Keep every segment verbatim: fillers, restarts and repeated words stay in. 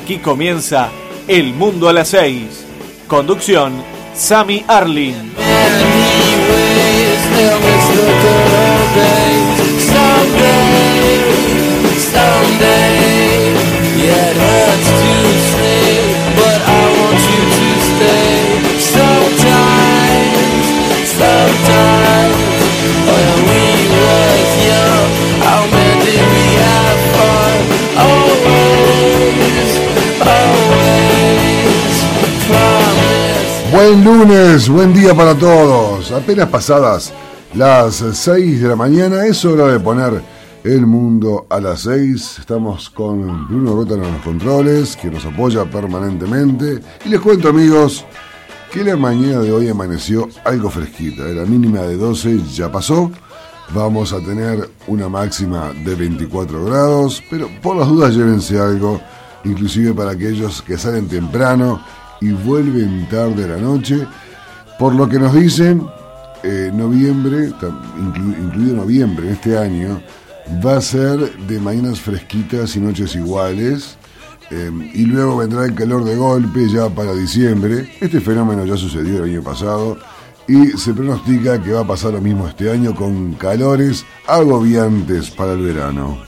Aquí comienza El Mundo a las seis. Conducción, Sami Arlin. Buen lunes, buen día para todos. Apenas pasadas las seis de la mañana, es hora de poner El Mundo a las seis. Estamos con Bruno Rótano en los controles, que nos apoya permanentemente. Y les cuento, amigos, que la mañana de hoy amaneció algo fresquita. La mínima de doce ya pasó. Vamos a tener una máxima de veinticuatro grados, pero por las dudas llévense algo, inclusive para aquellos que salen temprano y vuelven tarde a la noche. Por lo que nos dicen, eh, noviembre, inclu, incluido noviembre en este año, va a ser de mañanas fresquitas y noches iguales, eh, y luego vendrá el calor de golpe ya para diciembre. Este fenómeno ya sucedió el año pasado y se pronostica que va a pasar lo mismo este año, con calores agobiantes para el verano.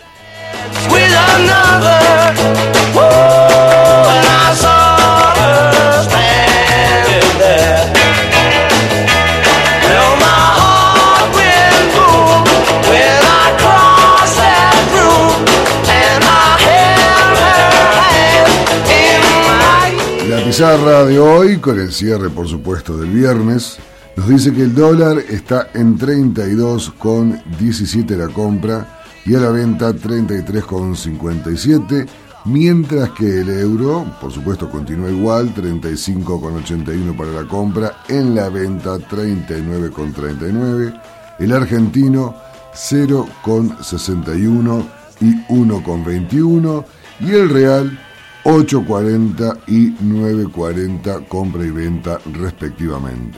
La pizarra de hoy, con el cierre por supuesto del viernes, nos dice que el dólar está en treinta y dos con diecisiete la compra y a la venta treinta y tres con cincuenta y siete, mientras que el euro, por supuesto, continúa igual, treinta y cinco con ochenta y uno para la compra, en la venta treinta y nueve con treinta y nueve, el argentino cero con sesenta y uno y uno con veintiuno, y el real ocho cuarenta y nueve cuarenta, compra y venta respectivamente.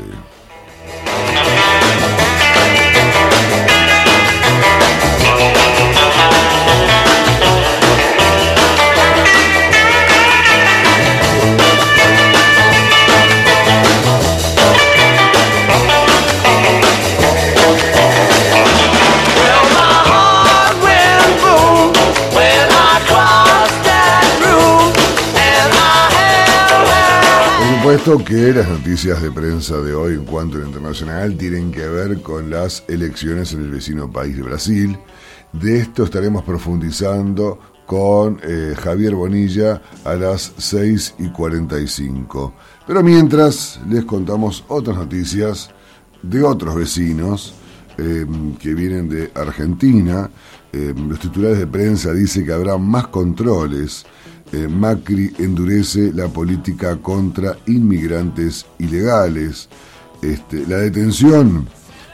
Por supuesto que las noticias de prensa de hoy en cuanto a lo internacional tienen que ver con las elecciones en el vecino país de Brasil. De esto estaremos profundizando con eh, Javier Bonilla a las seis y cuarenta y cinco. Pero mientras les contamos otras noticias de otros vecinos eh, que vienen de Argentina. Eh, los titulares de prensa dicen que habrá más controles. Eh, Macri endurece la política contra inmigrantes ilegales. Este, la detención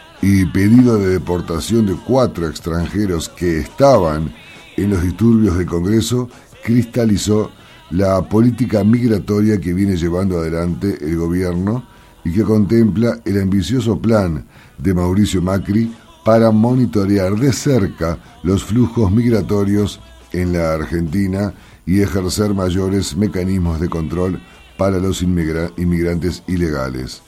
y pedido de deportación de cuatro extranjeros que estaban en los disturbios del Congreso cristalizó la política migratoria que viene llevando adelante el gobierno y que contempla el ambicioso plan de Mauricio Macri para monitorear de cerca los flujos migratorios en la Argentina y ejercer mayores mecanismos de control para los inmigra- inmigrantes ilegales.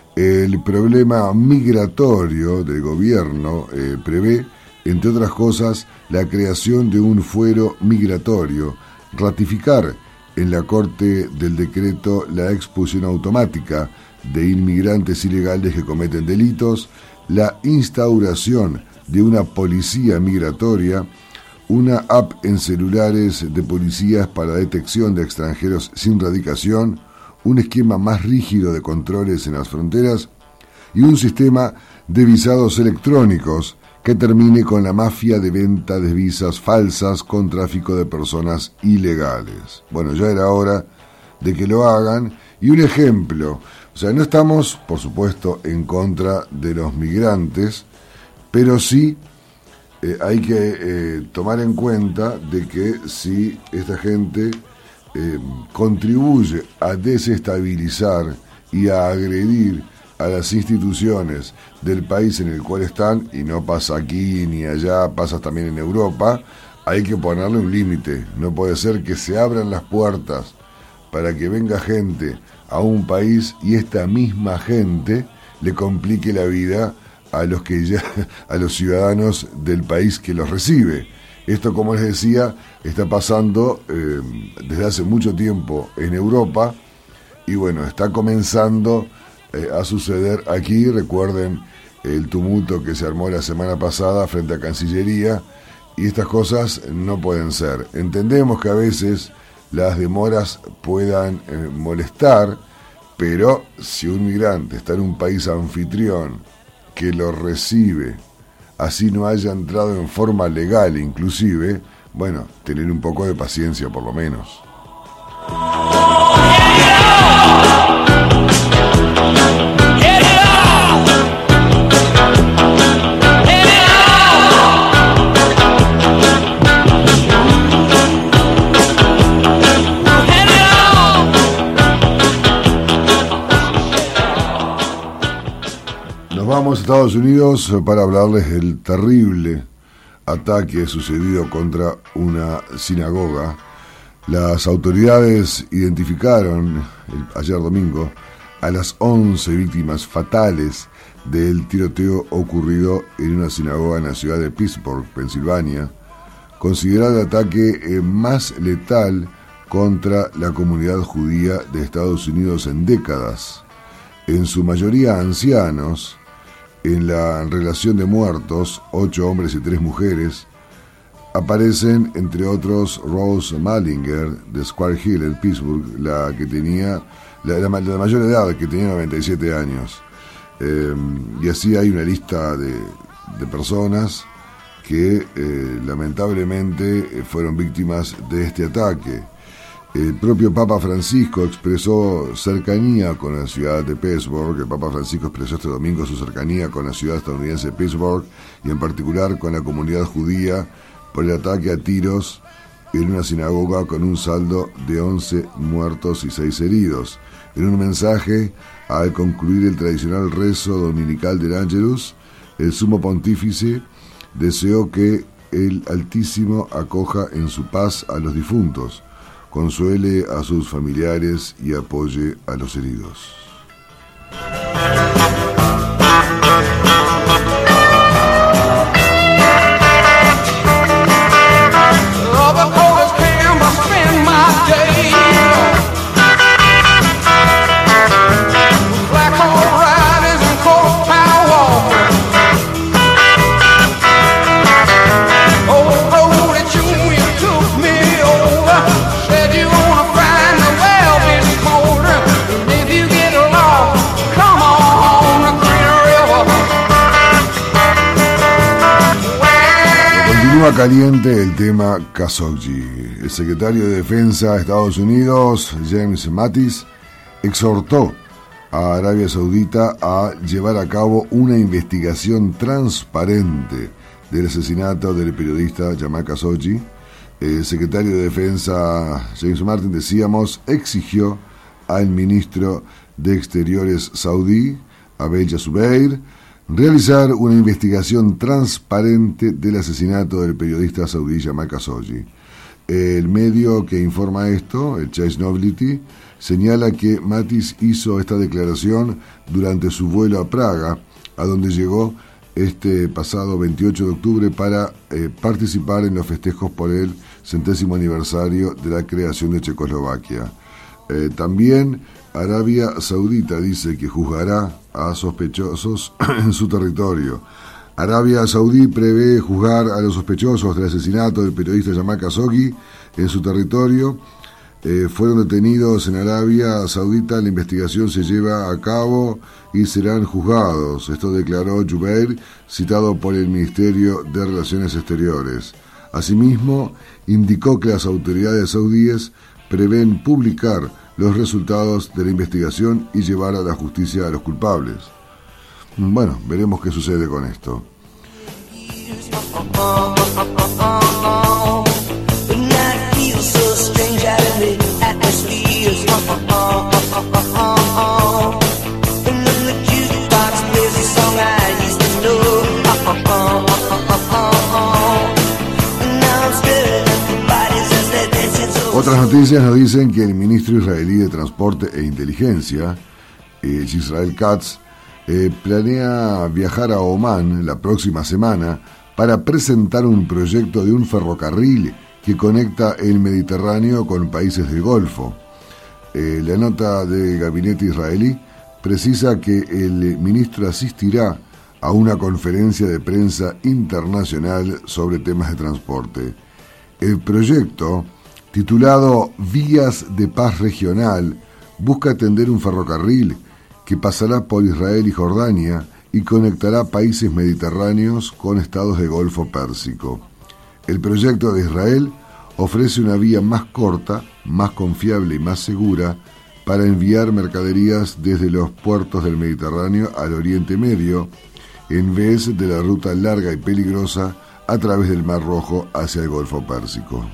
El problema migratorio del gobierno eh, prevé, entre otras cosas, la creación de un fuero migratorio, ratificar en la Corte del Decreto la expulsión automática de inmigrantes ilegales que cometen delitos, la instauración de una policía migratoria, una app en celulares de policías para detección de extranjeros sin radicación, un esquema más rígido de controles en las fronteras y un sistema de visados electrónicos que termine con la mafia de venta de visas falsas con tráfico de personas ilegales. Bueno, ya era hora de que lo hagan. Y un ejemplo, o sea, no estamos, por supuesto, en contra de los migrantes, pero sí eh, hay que eh, tomar en cuenta de que si esta gente eh, contribuye a desestabilizar y a agredir a las instituciones del país en el cual están, y no pasa aquí ni allá, pasa también en Europa, hay que ponerle un límite. No puede ser que se abran las puertas para que venga gente a un país y esta misma gente le complique la vida a los que ya, a los ciudadanos del país que los recibe. Esto, como les decía, está pasando eh, desde hace mucho tiempo en Europa y bueno, está comenzando eh, a suceder aquí. Recuerden el tumulto que se armó la semana pasada frente a Cancillería, y estas cosas no pueden ser. Entendemos que a veces las demoras puedan eh, molestar, pero si un migrante está en un país anfitrión que lo recibe, así no haya entrado en forma legal inclusive, bueno, tener un poco de paciencia por lo menos. Vamos a Estados Unidos para hablarles del terrible ataque sucedido contra una sinagoga. Las autoridades identificaron el, ayer domingo a las once víctimas fatales del tiroteo ocurrido en una sinagoga en la ciudad de Pittsburgh, Pensilvania, considerado el ataque eh, más letal contra la comunidad judía de Estados Unidos en décadas, en su mayoría ancianos. En la relación de muertos, ocho hombres y tres mujeres, aparecen, entre otros, Rose Malinger, de Square Hill, en Pittsburgh, la que tenía, la, la, la mayor edad, que tenía noventa y siete años. Eh, y así hay una lista de, de personas que, eh, lamentablemente, fueron víctimas de este ataque. El propio Papa Francisco expresó cercanía con la ciudad de Pittsburgh. El Papa Francisco expresó este domingo su cercanía con la ciudad estadounidense de Pittsburgh y en particular con la comunidad judía por el ataque a tiros en una sinagoga con un saldo de once muertos y seis heridos. En un mensaje, al concluir el tradicional rezo dominical del Ángelus, el sumo pontífice deseó que el Altísimo acoja en su paz a los difuntos, consuele a sus familiares y apoye a los heridos. Caliente el tema Khashoggi. El secretario de Defensa de Estados Unidos, James Mattis, exhortó a Arabia Saudita a llevar a cabo una investigación transparente del asesinato del periodista Jamal Khashoggi. El secretario de Defensa, James Mattis, decíamos, exigió al ministro de Exteriores saudí, Abel Zubeir, realizar una investigación transparente del asesinato del periodista saudí Jamal Khashoggi. El medio que informa esto, el Chase Nobility, señala que Mattis hizo esta declaración durante su vuelo a Praga, a donde llegó este pasado veintiocho de octubre para eh, participar en los festejos por el centésimo aniversario de la creación de Checoslovaquia. Eh, también Arabia Saudita dice que juzgará a sospechosos en su territorio. Arabia Saudí prevé juzgar a los sospechosos del asesinato del periodista Jamal Khashoggi en su territorio. Eh, fueron detenidos en Arabia Saudita, la investigación se lleva a cabo y serán juzgados. Esto declaró Zubeir, citado por el Ministerio de Relaciones Exteriores. Asimismo, indicó que las autoridades saudíes prevén publicar los resultados de la investigación y llevar a la justicia a los culpables. Bueno, veremos qué sucede con esto. Now I'm still noticias nos dicen que el ministro israelí de Transporte e Inteligencia, eh, Israel Katz, eh, planea viajar a Omán la próxima semana para presentar un proyecto de un ferrocarril que conecta el Mediterráneo con países del Golfo. Eh, la nota del gabinete israelí precisa que el ministro asistirá a una conferencia de prensa internacional sobre temas de transporte. El proyecto, titulado Vías de Paz Regional, busca tender un ferrocarril que pasará por Israel y Jordania y conectará países mediterráneos con estados del Golfo Pérsico. El proyecto de Israel ofrece una vía más corta, más confiable y más segura para enviar mercaderías desde los puertos del Mediterráneo al Oriente Medio, en vez de la ruta larga y peligrosa a través del Mar Rojo hacia el Golfo Pérsico.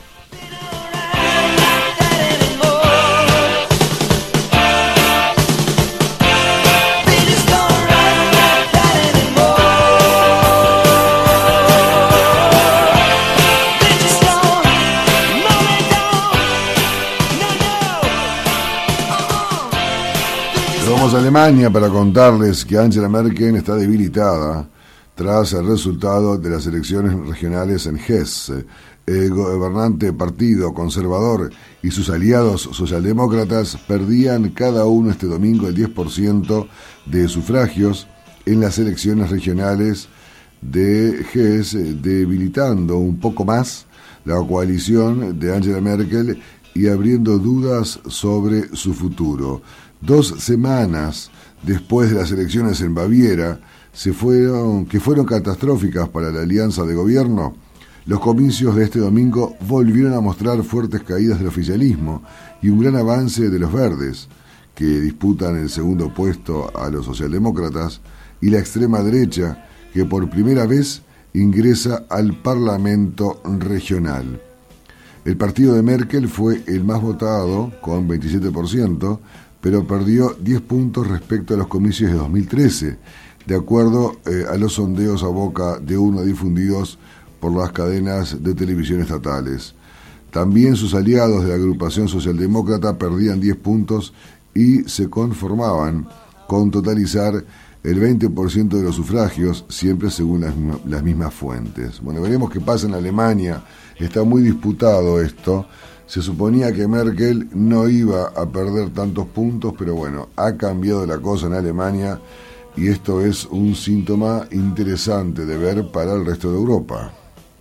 Vamos a Alemania para contarles que Angela Merkel está debilitada tras el resultado de las elecciones regionales en Hesse. El gobernante partido conservador y sus aliados socialdemócratas perdían cada uno este domingo el diez por ciento de sufragios en las elecciones regionales de Hesse, debilitando un poco más la coalición de Angela Merkel y abriendo dudas sobre su futuro. Dos semanas después de las elecciones en Baviera, se fueron, que fueron catastróficas para la alianza de gobierno, los comicios de este domingo volvieron a mostrar fuertes caídas del oficialismo y un gran avance de los verdes, que disputan el segundo puesto a los socialdemócratas, y la extrema derecha, que por primera vez ingresa al Parlamento regional. El partido de Merkel fue el más votado, con veintisiete por ciento, pero perdió diez puntos respecto a los comicios de dos mil trece, de acuerdo eh, a los sondeos a boca de urna difundidos por las cadenas de televisión estatales. También sus aliados de la agrupación socialdemócrata perdían diez puntos y se conformaban con totalizar el veinte por ciento de los sufragios, siempre según las, las mismas fuentes. Bueno, veremos qué pasa en Alemania. Está muy disputado esto. Se suponía que Merkel no iba a perder tantos puntos, pero bueno, ha cambiado la cosa en Alemania y esto es un síntoma interesante de ver para el resto de Europa.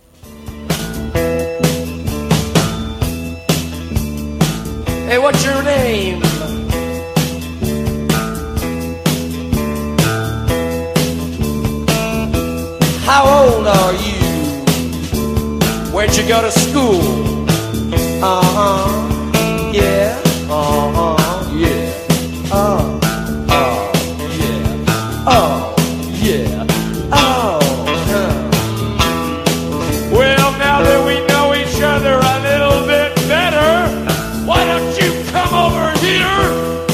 Hey, what's your name? How old are you? Where'd you go to school? Uh-huh, yeah, uh-huh, yeah, uh, uh, yeah, oh, yeah, oh, huh. Well, now that we know each other a little bit better, why don't you come over here?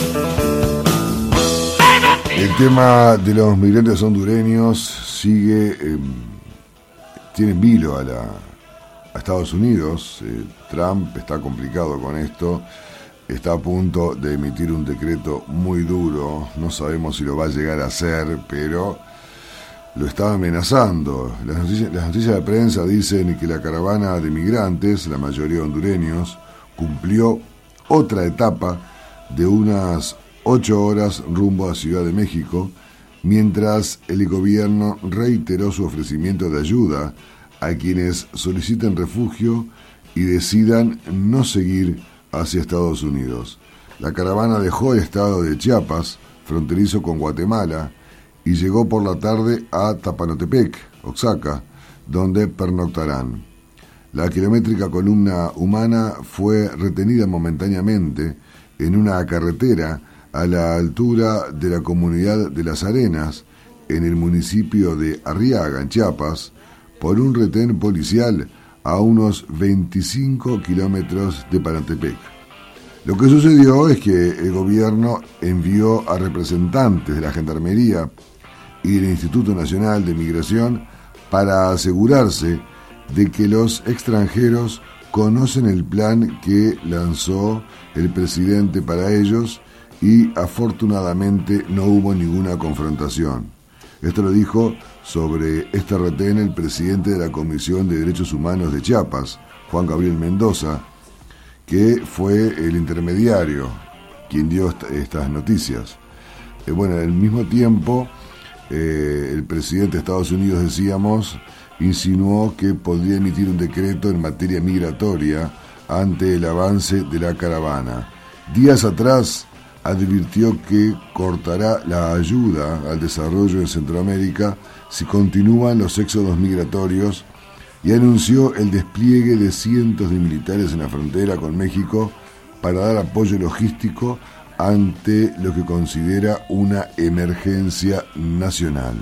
El tema de los migrantes hondureños sigue, eh, tiene en vilo a la... a Estados Unidos. eh, Trump está complicado con esto, está a punto de emitir un decreto muy duro, no sabemos si lo va a llegar a hacer, pero lo está amenazando. Las noticias, las noticias de prensa dicen que la caravana de migrantes, la mayoría hondureños, cumplió otra etapa de unas ocho horas rumbo a Ciudad de México, mientras el gobierno reiteró su ofrecimiento de ayuda a quienes soliciten refugio y decidan no seguir hacia Estados Unidos. La caravana dejó el estado de Chiapas, fronterizo con Guatemala, y llegó por la tarde a Tapanotepec, Oaxaca, donde pernoctarán. La kilométrica columna humana fue retenida momentáneamente en una carretera a la altura de la comunidad de Las Arenas, en el municipio de Arriaga, en Chiapas, por un retén policial a unos veinticinco kilómetros de Panatepec. Lo que sucedió es que el gobierno envió a representantes de la Gendarmería y del Instituto Nacional de Migración para asegurarse de que los extranjeros conocen el plan que lanzó el presidente para ellos y afortunadamente no hubo ninguna confrontación. Esto lo dijo sobre este retén el presidente de la Comisión de Derechos Humanos de Chiapas, Juan Gabriel Mendoza, que fue el intermediario quien dio esta, estas noticias. Eh, bueno, al mismo tiempo, eh, el presidente de Estados Unidos, decíamos, insinuó que podría emitir un decreto en materia migratoria ante el avance de la caravana. Días atrás advirtió que cortará la ayuda al desarrollo en Centroamérica si continúan los éxodos migratorios y anunció el despliegue de cientos de militares en la frontera con México para dar apoyo logístico ante lo que considera una emergencia nacional.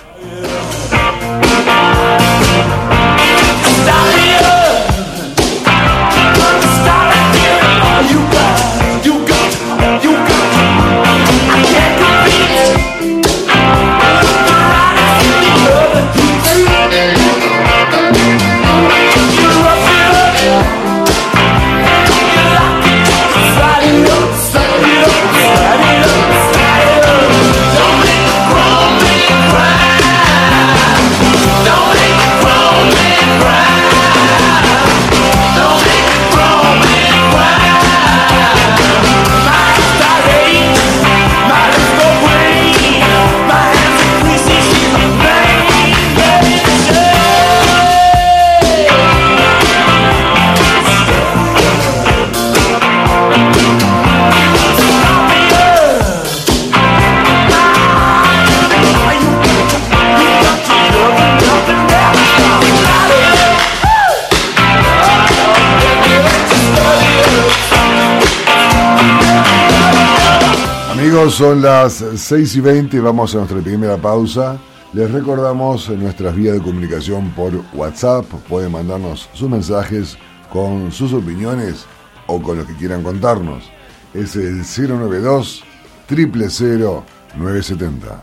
Son las seis y veinte, vamos a nuestra primera pausa. Les recordamos nuestras vías de comunicación por WhatsApp. Pueden mandarnos sus mensajes con sus opiniones o con lo que quieran contarnos. Es el cero nueve dos, cero cero cero, nueve siete cero.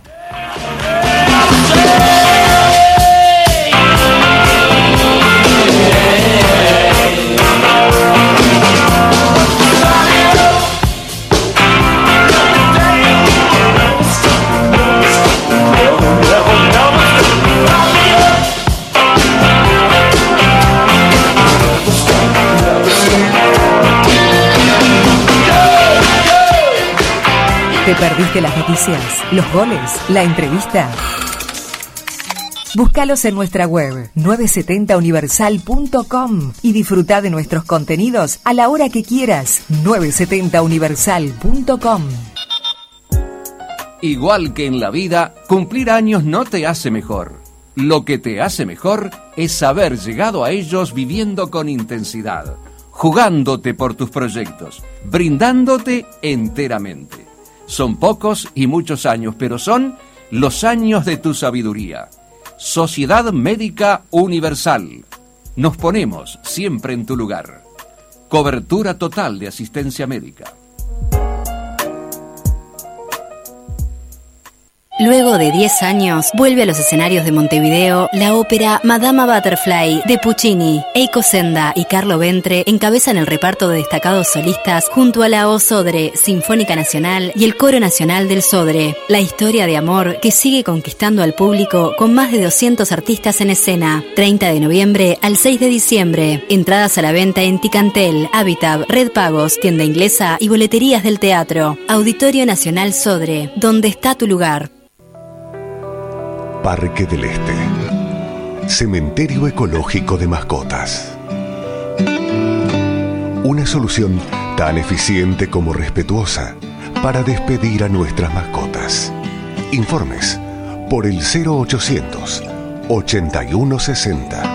¿Te perdiste las noticias, los goles, la entrevista? Búscalos en nuestra web novecientos setenta universal punto com y disfruta de nuestros contenidos a la hora que quieras. novecientos setenta universal punto com. Igual que en la vida, cumplir años no te hace mejor. Lo que te hace mejor es haber llegado a ellos viviendo con intensidad, jugándote por tus proyectos, brindándote enteramente. Son pocos y muchos años, pero son los años de tu sabiduría. Sociedad Médica Universal. Nos ponemos siempre en tu lugar. Cobertura total de asistencia médica. Luego de diez años, vuelve a los escenarios de Montevideo la ópera Madama Butterfly de Puccini. Eiko Senda y Carlo Ventre encabezan el reparto de destacados solistas junto a la O Sodre, Sinfónica Nacional y el Coro Nacional del Sodre. La historia de amor que sigue conquistando al público con más de doscientos artistas en escena. treinta de noviembre al seis de diciembre. Entradas a la venta en Ticantel, Habitab, Red Pagos, Tienda Inglesa y boleterías del teatro. Auditorio Nacional Sodre, donde está tu lugar. Parque del Este. Cementerio ecológico de mascotas. Una solución tan eficiente como respetuosa para despedir a nuestras mascotas. Informes por el cero ochocientos, ochenta y uno sesenta.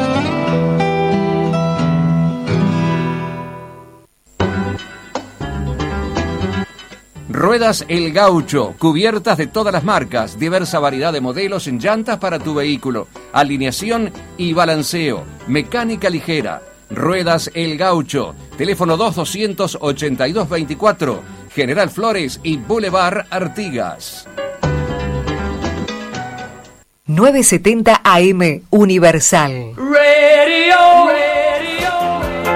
Ruedas El Gaucho, cubiertas de todas las marcas, diversa variedad de modelos en llantas para tu vehículo, alineación y balanceo, mecánica ligera. Ruedas El Gaucho, teléfono dos doscientos ochenta y dos veinticuatro, General Flores y Boulevard Artigas. novecientos setenta A M Universal. Radio, radio.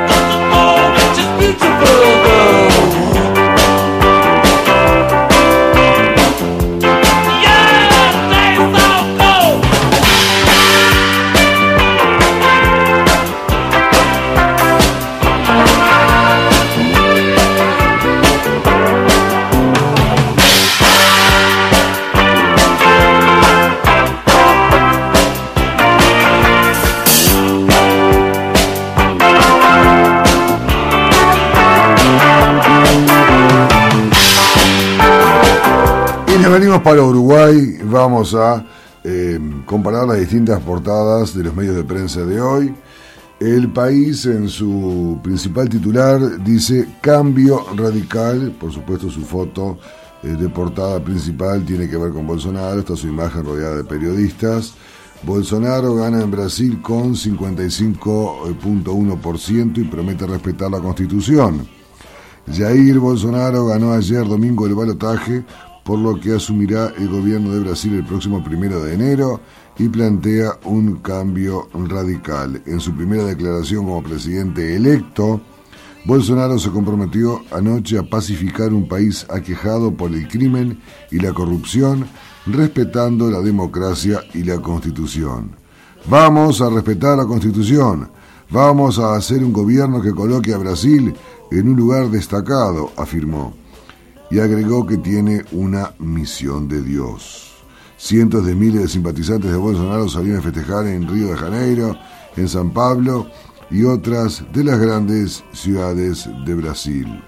nos venimos para Uruguay, vamos a eh, comparar las distintas portadas de los medios de prensa de hoy. El País, en su principal titular, dice cambio radical. Por supuesto, su foto eh, de portada principal tiene que ver con Bolsonaro. Está su imagen rodeada de periodistas. Bolsonaro gana en Brasil con cincuenta y cinco punto uno por ciento y promete respetar la Constitución. Jair Bolsonaro ganó ayer domingo el balotaje, por lo que asumirá el gobierno de Brasil el próximo primero de enero y plantea un cambio radical. En su primera declaración como presidente electo, Bolsonaro se comprometió anoche a pacificar un país aquejado por el crimen y la corrupción, respetando la democracia y la Constitución. Vamos a respetar la Constitución, vamos a hacer un gobierno que coloque a Brasil en un lugar destacado, afirmó, y agregó que tiene una misión de Dios. Cientos de miles de simpatizantes de Bolsonaro salieron a festejar en Río de Janeiro, en San Pablo y otras de las grandes ciudades de Brasil.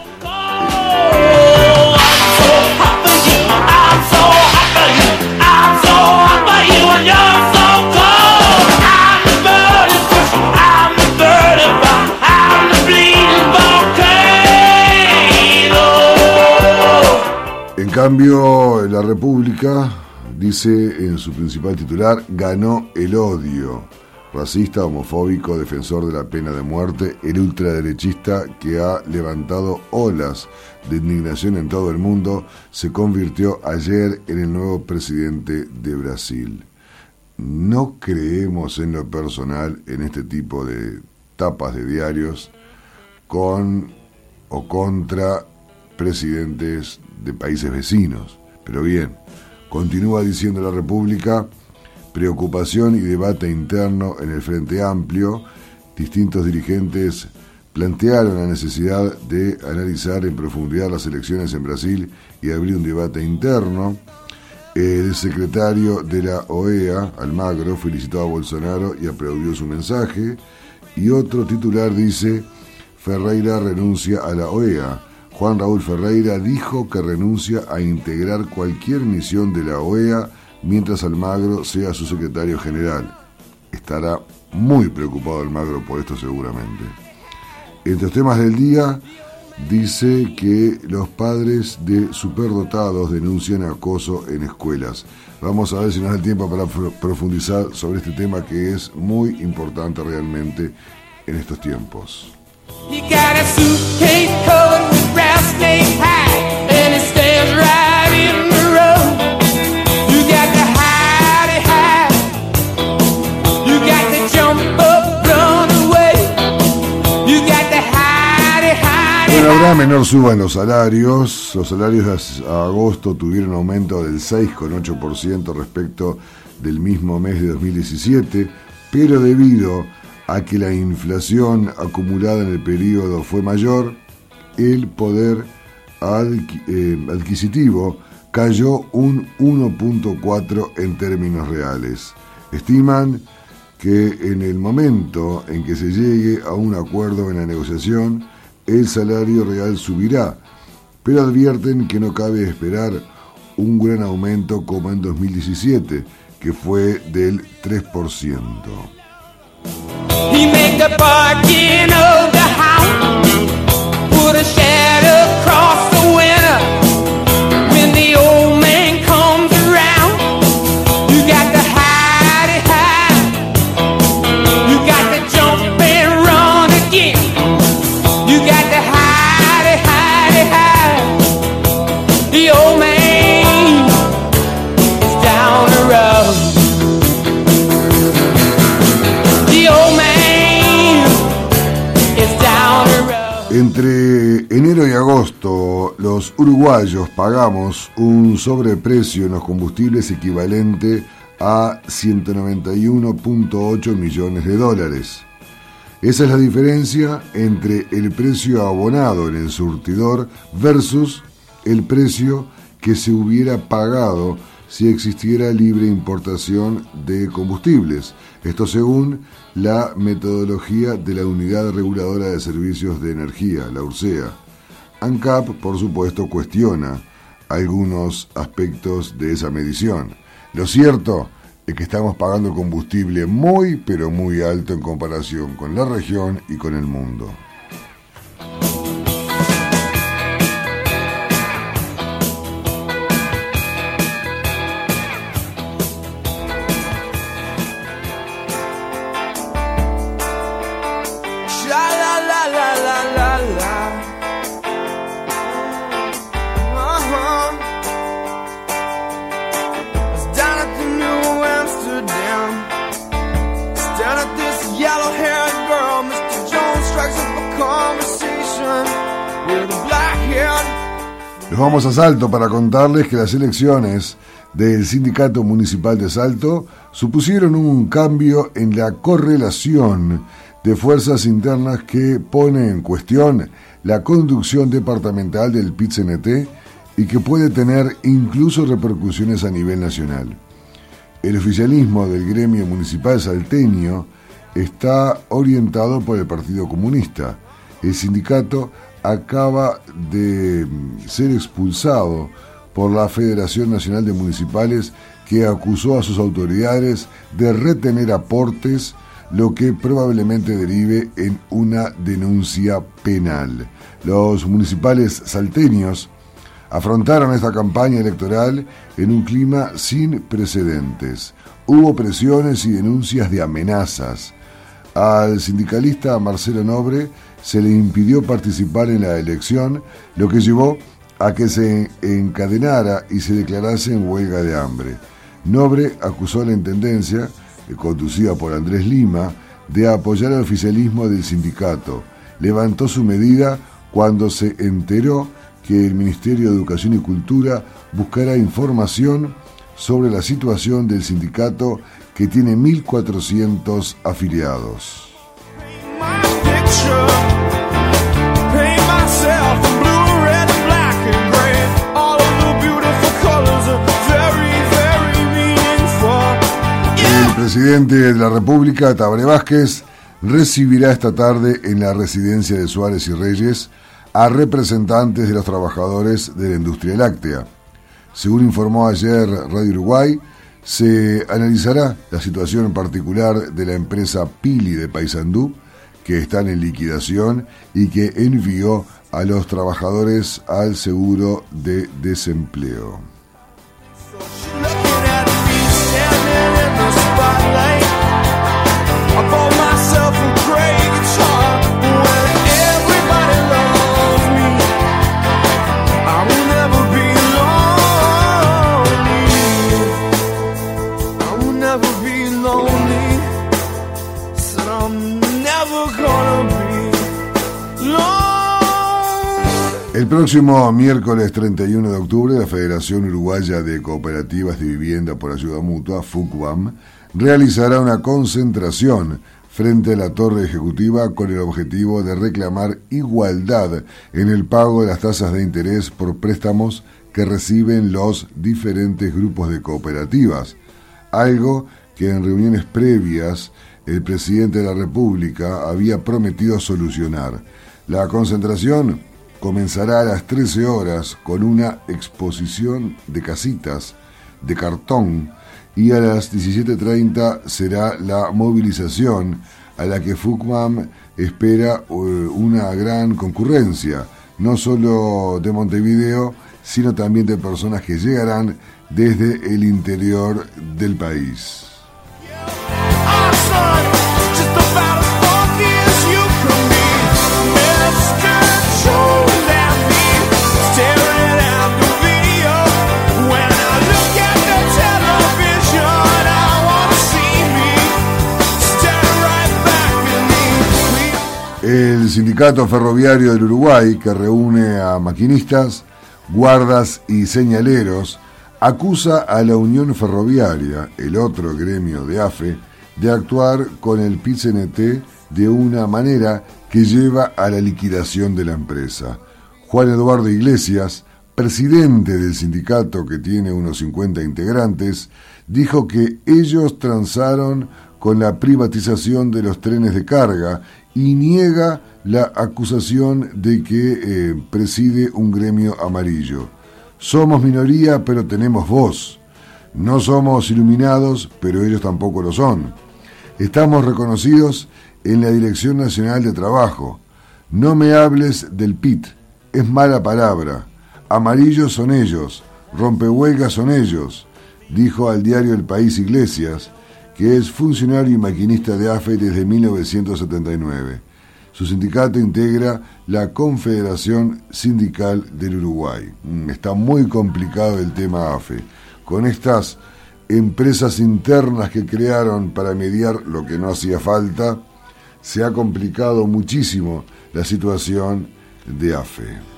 En cambio, la República dice en su principal titular, ganó el odio. Racista, homofóbico, defensor de la pena de muerte, el ultraderechista que ha levantado olas de indignación en todo el mundo, se convirtió ayer en el nuevo presidente de Brasil. No creemos en lo personal en este tipo de tapas de diarios con o contra presidentes de países vecinos. Pero bien, continúa diciendo la República, preocupación y debate interno en el Frente Amplio. Distintos dirigentes plantearon la necesidad de analizar en profundidad las elecciones en Brasil y abrir un debate interno. El secretario de la O E A, Almagro, felicitó a Bolsonaro y aplaudió su mensaje. Y otro titular dice, Ferreira renuncia a la O E A. Juan Raúl Ferreira dijo que renuncia a integrar cualquier misión de la O E A mientras Almagro sea su secretario general. Estará muy preocupado Almagro por esto seguramente. Entre los temas del día, dice que los padres de superdotados denuncian acoso en escuelas. Vamos a ver si nos da el tiempo para profundizar sobre este tema que es muy importante realmente en estos tiempos. You got a suitcase covered with rattlesnake hide, and it stands right in the road. You got to hide it, hide. You got to jump up, run away. You got to hide it, hide it. Bueno, habrá menor suba en los salarios. Los salarios de agosto tuvieron aumento del seis coma ocho por ciento respecto del mismo mes de dos mil diecisiete, pero debido a que la inflación acumulada en el periodo fue mayor, el poder adqu- eh, adquisitivo cayó un uno punto cuatro por ciento en términos reales. Estiman que en el momento en que se llegue a un acuerdo en la negociación, el salario real subirá, pero advierten que no cabe esperar un gran aumento como en dos mil diecisiete, que fue del tres por ciento. He made the bargain of the hound, put a shadow across the winter. When the old man comes around, you got to hide it, hide. You got to jump and run again. You got to hide it, hide it, hide. The old man is down the road. The old man. Entre enero y agosto, los uruguayos pagamos un sobreprecio en los combustibles equivalente a ciento noventa y uno punto ocho millones de dólares. Esa es la diferencia entre el precio abonado en el surtidor versus el precio que se hubiera pagado si existiera libre importación de combustibles. Esto según la metodología de la Unidad Reguladora de Servicios de Energía, la URSEA. ANCAP, por supuesto, cuestiona algunos aspectos de esa medición. Lo cierto es que estamos pagando combustible muy, pero muy alto en comparación con la región y con el mundo. Nos vamos a Salto para contarles que las elecciones del Sindicato Municipal de Salto supusieron un cambio en la correlación de fuerzas internas que pone en cuestión la conducción departamental del P I T C N T y que puede tener incluso repercusiones a nivel nacional. El oficialismo del gremio municipal salteño está orientado por el Partido Comunista. El sindicato acaba de ser expulsado por la Federación Nacional de Municipales, que acusó a sus autoridades de retener aportes, lo que probablemente derive en una denuncia penal. Los municipales salteños afrontaron esta campaña electoral en un clima sin precedentes. Hubo presiones y denuncias de amenazas. Al sindicalista Marcelo Nobre se le impidió participar en la elección, lo que llevó a que se encadenara y se declarase en huelga de hambre. Nobre acusó a la Intendencia, conducida por Andrés Lima, de apoyar al oficialismo del sindicato. Levantó su medida cuando se enteró que el Ministerio de Educación y Cultura buscará información sobre la situación del sindicato, que tiene mil cuatrocientos afiliados. El presidente de la República, Tabaré Vázquez, recibirá esta tarde en la residencia de Suárez y Reyes a representantes de los trabajadores de la industria láctea. Según informó ayer Radio Uruguay, se analizará la situación en particular de la empresa Pili de Paysandú, que están en liquidación y que envió a los trabajadores al seguro de desempleo. El próximo miércoles treinta y uno de octubre, la Federación Uruguaya de Cooperativas de Vivienda por Ayuda Mutua, FUCBAM, realizará una concentración frente a la Torre Ejecutiva con el objetivo de reclamar igualdad en el pago de las tasas de interés por préstamos que reciben los diferentes grupos de cooperativas, algo que en reuniones previas el presidente de la República había prometido solucionar. La concentración comenzará a las trece horas con una exposición de casitas de cartón y a las diecisiete treinta será la movilización, a la que FUCBAM espera una gran concurrencia, no solo de Montevideo, sino también de personas que llegarán desde el interior del país. El Sindicato Ferroviario del Uruguay, que reúne a maquinistas, guardas y señaleros, acusa a la Unión Ferroviaria, el otro gremio de A F E, de actuar con el P I T C N T de una manera que lleva a la liquidación de la empresa. Juan Eduardo Iglesias, presidente del sindicato, que tiene unos cincuenta integrantes, dijo que ellos transaron con la privatización de los trenes de carga y niega la acusación de que eh, preside un gremio amarillo. Somos minoría, pero tenemos voz. No somos iluminados, pero ellos tampoco lo son. Estamos reconocidos en la Dirección Nacional de Trabajo. No me hables del P I T, es mala palabra. Amarillos son ellos, rompehuelgas son ellos, dijo al diario El País Iglesias, que es funcionario y maquinista de A F E desde mil novecientos setenta y nueve. Su sindicato integra la Confederación Sindical del Uruguay. Está muy complicado el tema A F E. Con estas empresas internas que crearon para mediar lo que no hacía falta, se ha complicado muchísimo la situación de A F E.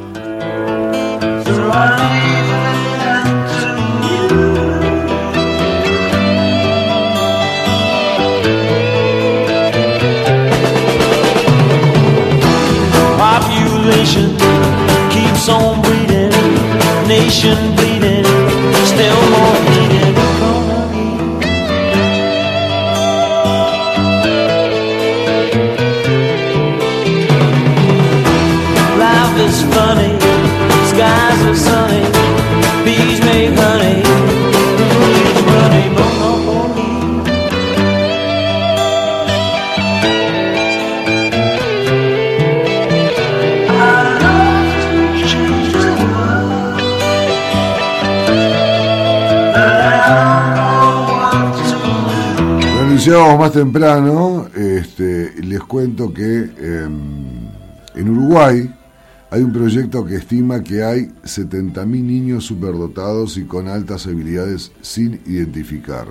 Population keeps on breeding, nation bleeding, still more bleeding economy. Life is funny, skies are sunny, bees make honey, it's running monopoly. Lo anunciábamos más temprano, este, les cuento que eh, en Uruguay hay un proyecto que estima que hay setenta mil niños superdotados y con altas habilidades sin identificar.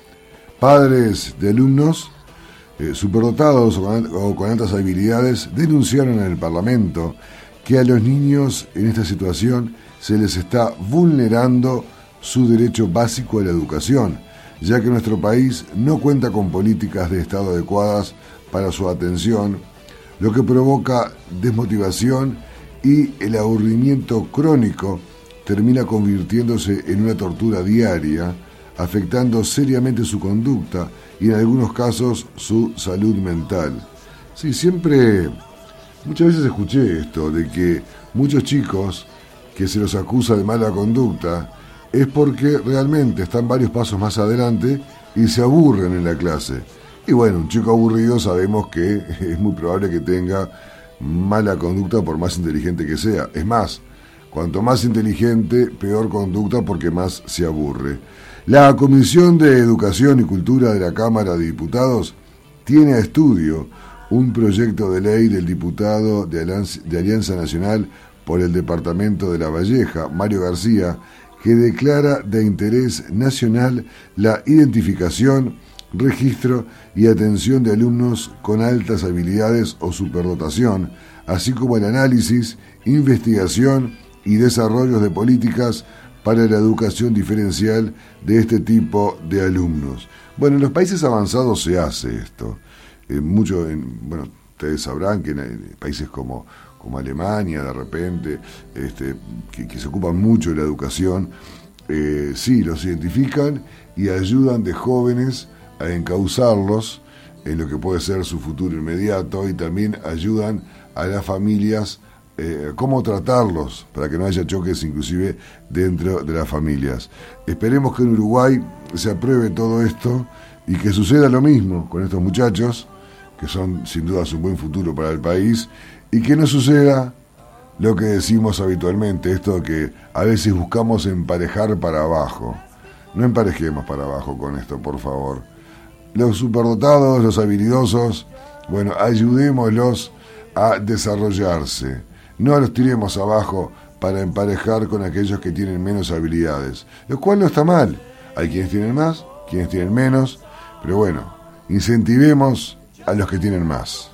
Padres de alumnos eh, superdotados o con, o con altas habilidades denunciaron en el Parlamento que a los niños en esta situación se les está vulnerando su derecho básico a la educación, ya que nuestro país no cuenta con políticas de Estado adecuadas para su atención, lo que provoca desmotivación y el aburrimiento crónico termina convirtiéndose en una tortura diaria, afectando seriamente su conducta y en algunos casos su salud mental. Sí, siempre, muchas veces escuché esto, de que muchos chicos que se los acusa de mala conducta es porque realmente están varios pasos más adelante y se aburren en la clase. Y bueno, un chico aburrido sabemos que es muy probable que tenga mala conducta por más inteligente que sea. Es más, cuanto más inteligente, peor conducta porque más se aburre. La Comisión de Educación y Cultura de la Cámara de Diputados tiene a estudio un proyecto de ley del diputado de Alianza Nacional por el Departamento de La Valleja, Mario García, que declara de interés nacional la identificación, registro y atención de alumnos con altas habilidades o superdotación, así como el análisis, investigación y desarrollo de políticas para la educación diferencial de este tipo de alumnos. Bueno, en los países avanzados se hace esto. En mucho, en, bueno, ustedes sabrán que en, en países como, como Alemania, de repente, este, que, que se ocupan mucho de la educación, eh, sí, los identifican y ayudan de jóvenes a encauzarlos en lo que puede ser su futuro inmediato, y también ayudan a las familias eh, cómo tratarlos para que no haya choques inclusive dentro de las familias. Esperemos que en Uruguay se apruebe todo esto y que suceda lo mismo con estos muchachos, que son sin duda un buen futuro para el país, y que no suceda lo que decimos habitualmente, esto que a veces buscamos emparejar para abajo. No emparejemos para abajo con esto, por favor. Los superdotados, los habilidosos, bueno, ayudémoslos a desarrollarse. No los tiremos abajo para emparejar con aquellos que tienen menos habilidades, lo cual no está mal. Hay quienes tienen más, quienes tienen menos, pero bueno, incentivemos a los que tienen más.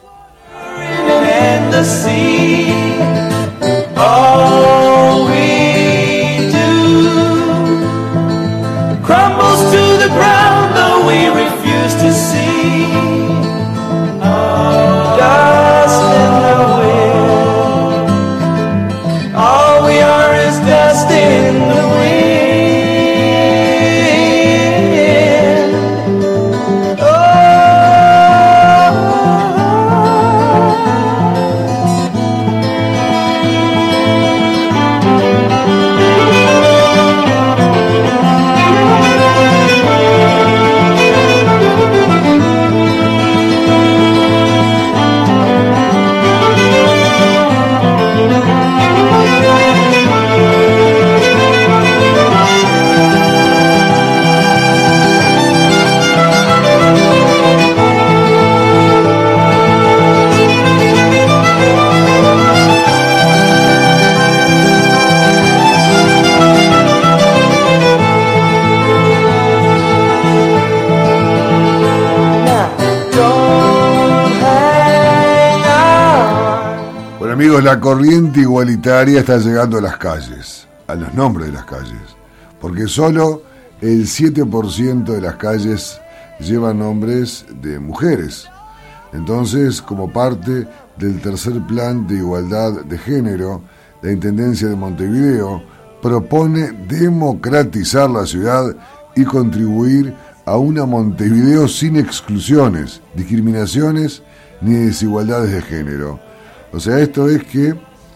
To see dust in the wind. All we are is dust in the wind. Oh, Amigos, la corriente igualitaria está llegando a las calles, a los nombres de las calles, porque solo el siete por ciento de las calles llevan nombres de mujeres. Entonces, como parte del tercer plan de igualdad de género, la Intendencia de Montevideo propone democratizar la ciudad y contribuir a una Montevideo sin exclusiones, discriminaciones ni desigualdades de género. O sea, esto es que,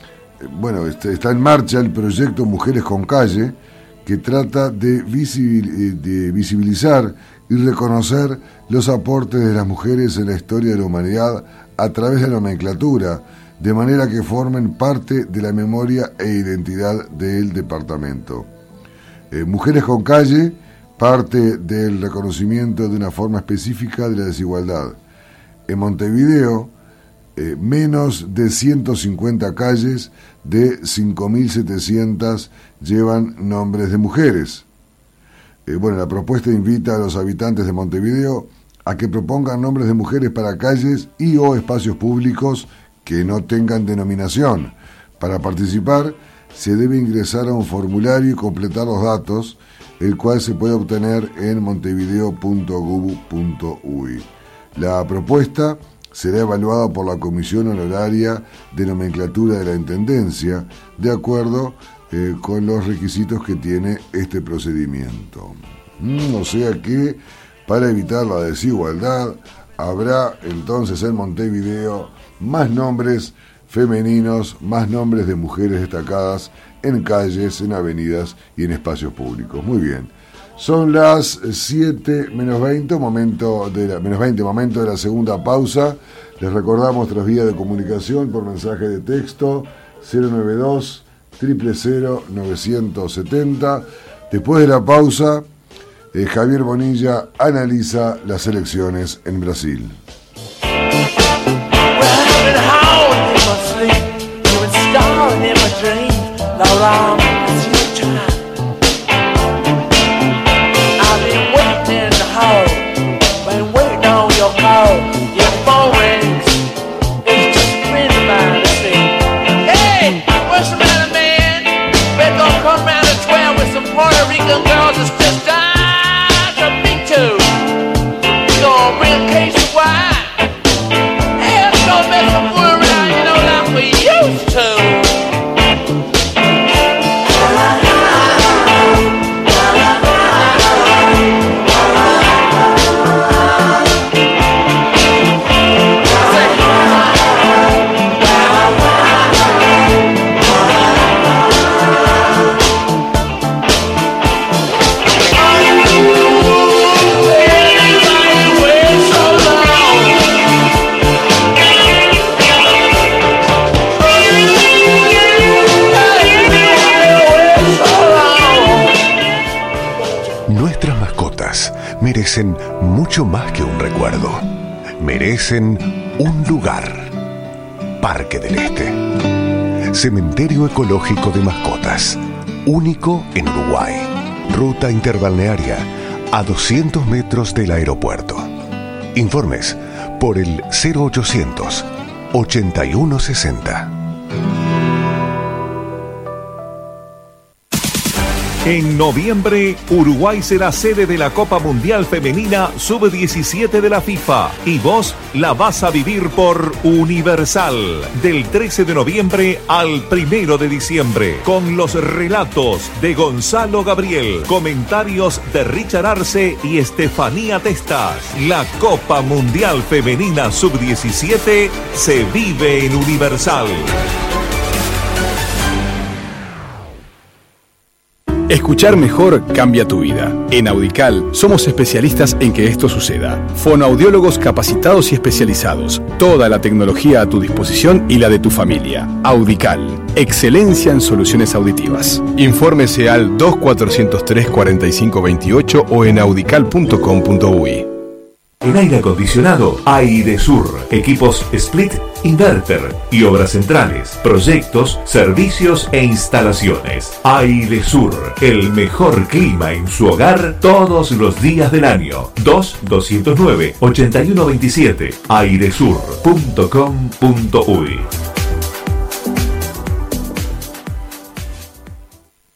bueno, está en marcha el proyecto Mujeres con Calle, que trata de, visibil, de visibilizar y reconocer los aportes de las mujeres en la historia de la humanidad a través de la nomenclatura, de manera que formen parte de la memoria e identidad del departamento. Eh, Mujeres con Calle parte del reconocimiento de una forma específica de la desigualdad. En Montevideo, eh, menos de ciento cincuenta calles de cinco mil setecientas llevan nombres de mujeres. Eh, bueno, la propuesta invita a los habitantes de Montevideo a que propongan nombres de mujeres para calles y o espacios públicos que no tengan denominación. Para participar, se debe ingresar a un formulario y completar los datos, el cual se puede obtener en montevideo punto gob punto uy. La propuesta será evaluada por la Comisión Honoraria de Nomenclatura de la Intendencia, de acuerdo eh, con los requisitos que tiene este procedimiento. Mm, o sea que, para evitar la desigualdad, habrá entonces en Montevideo más nombres femeninos, más nombres de mujeres destacadas en calles, en avenidas y en espacios públicos. Muy bien. Son las siete menos veinte, momento de la, menos veinte, momento de la segunda pausa. Les recordamos nuestras vías de comunicación por mensaje de texto cero nueve dos, cero cero cero, nueve siete cero. Después de la pausa, eh, Javier Bonilla analiza las elecciones en Brasil. Merecen mucho más que un recuerdo. Merecen un lugar. Parque del Este. Cementerio ecológico de mascotas. Único en Uruguay. Ruta interbalnearia a doscientos metros del aeropuerto. Informes por el cero ochocientos, ochenta y uno sesenta. En noviembre, Uruguay será sede de la Copa Mundial Femenina sub diecisiete de la FIFA y vos la vas a vivir por Universal del trece de noviembre al primero de diciembre con los relatos de Gonzalo Gabriel, comentarios de Richard Arce y Estefanía Testas. La Copa Mundial Femenina sub diecisiete se vive en Universal. Escuchar mejor cambia tu vida. En Audical somos especialistas en que esto suceda. Fonoaudiólogos capacitados y especializados. Toda la tecnología a tu disposición y la de tu familia. Audical. Excelencia en soluciones auditivas. Infórmese al dos cuatro cero tres, cuatro cinco dos ocho o en audical punto com punto uy. En aire acondicionado, Airesur, equipos split, inverter y obras centrales, proyectos, servicios e instalaciones. Airesur, el mejor clima en su hogar todos los días del año. dos doscientos nueve, ochenta y uno veintisiete, airesur punto com punto uy.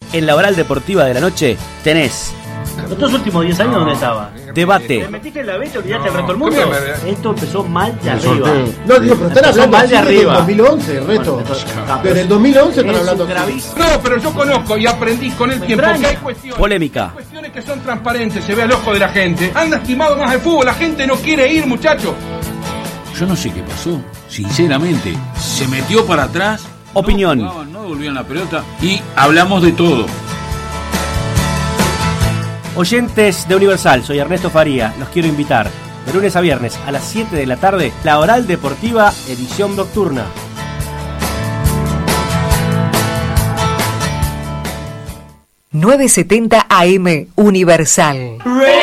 En la oral deportiva de la noche tenés ¿Estos últimos diez años dónde estaba? debate. ¿Te metiste en la B, te olvidaste del resto del mundo? Esto empezó mal de arriba. No, digo, pero están Empezó hablando mal de así arriba. del dos mil once, el resto. Bueno, entonces, Desde el dos mil once están es hablando un así. gravísimo. No, pero yo conozco y aprendí con el Me tiempo extraña. que hay cuestiones, Polémica. cuestiones que son transparentes, se ve al ojo de la gente. Han lastimado más el fútbol, la gente no quiere ir, muchachos. Yo no sé qué pasó, sinceramente. Se metió para atrás. Opinión. No jugaban, no devolvían la pelota y hablamos de todo. Oyentes de Universal, soy Ernesto Faría. Los quiero invitar de lunes a viernes a las siete de la tarde, la oral deportiva edición nocturna. novecientos setenta A M Universal.